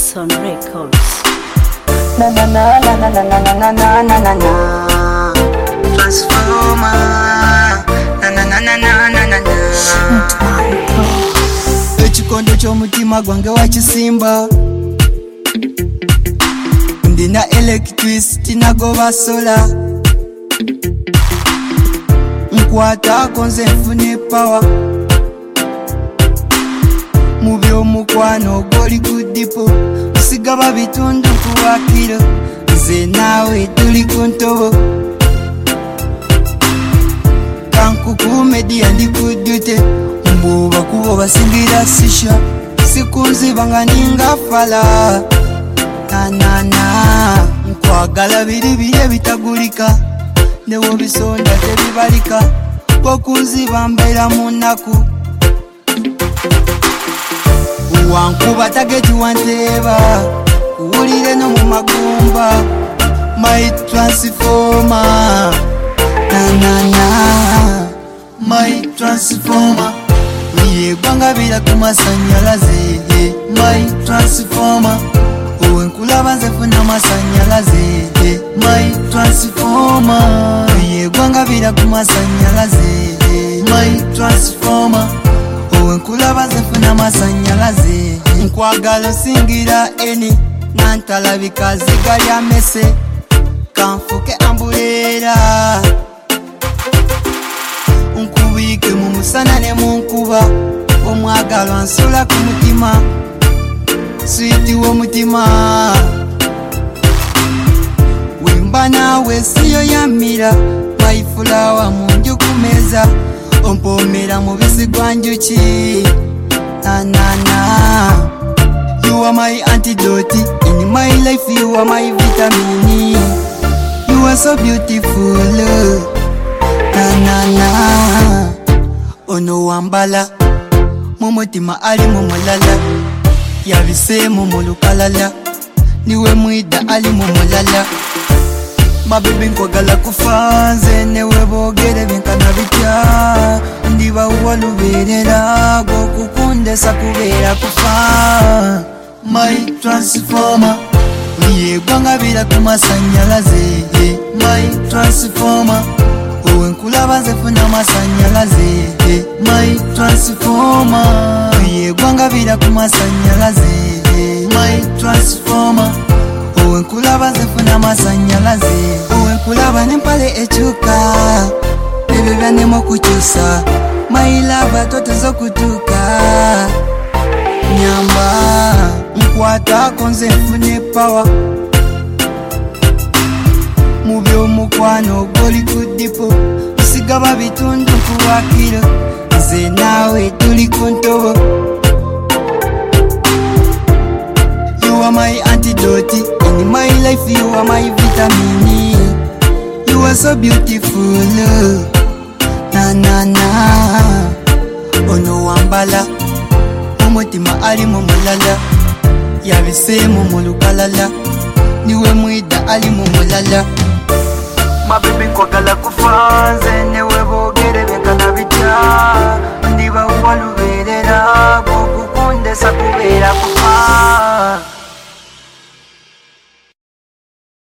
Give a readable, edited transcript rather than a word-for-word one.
Jackson Records. Na na na na na na na na na na na na. Transformer. Na na na na na na na na. Ekikondo ky'omutima gwange wakisimba. Ndina electricity nagoba sola. Nkwatako nze nfune power. Mu by'omukwano goli ku dipo. Sigaba bitundu kuwakiro. Nze naawe tuli ku ntobo. Kankukume dia ndikudute. Mbuba kubo basingira sisha. Sikunziba nga ninga fala. Na na na. Nkwagala biri bitagulika. Newo bisonda tebibalika. Wakunziba mbeera mu nnaku. Wankuba tageti wanteba. Kuwulire no mu magumba. My transformer. Na na na. My transformer. Yegwanga bila kumasanyalaze. My transformer. Owenkulaba nze funa masanyalaze. My transformer. Yegwanga bila kumasanyalaze. My transformer. Owenkulaba nze funa masanyalaze. Nkwagala singira eni nantalabika ziga lya mese. Kanfuke ambulera. Nkubike mu musana ne mu nkuba. Omwagalwa nsula ku mutima. Sweeti w'omutima. Wemba naawe siyo yamira. My flower munju ku meza. Ompomera mubisi gwa njuki. Na na na. You are my antidote. In my life you are my vitamin. You are so beautiful. Na na na. Ono wambala. Mumutima ali mumulala. Yabise mumulukalala. Niwe mwida ali mumulala. Mabibi nkwagala kufanze. Newe bogere binkana bitya. Ndiba uwaluberera. Gokukundesa kubera kufa. My transformer. Yegwanga bila kumasanyalaze. My transformer. Owenkulaba nze funa masanyalaze. My transformer. Yegwanga bila kumasanyalaze. My transformer. Owenkulaba nze funa masanyalaze. Owenkulaba nempale echuka. Bebe byanemo kukyusa. My love totezo kutuka. Nyamba. Nkwatako nze nfune power. Mu by'omukwano goli ku dipo. Sigaba bitundu kuwakiro. Nze naawe tuli ku ntobo. You are my antidote. In my life you are my vitamin. You are so beautiful. Na na na. Ono wambala. Omutima ali mumulala. Yabise mumulukalala. Niwe mwida ali mumulala. Mabibi nkwagala kufanze. Newe bogere binkana bitya. Ndiba uwaluberera. Gokukundesa kubera kufa.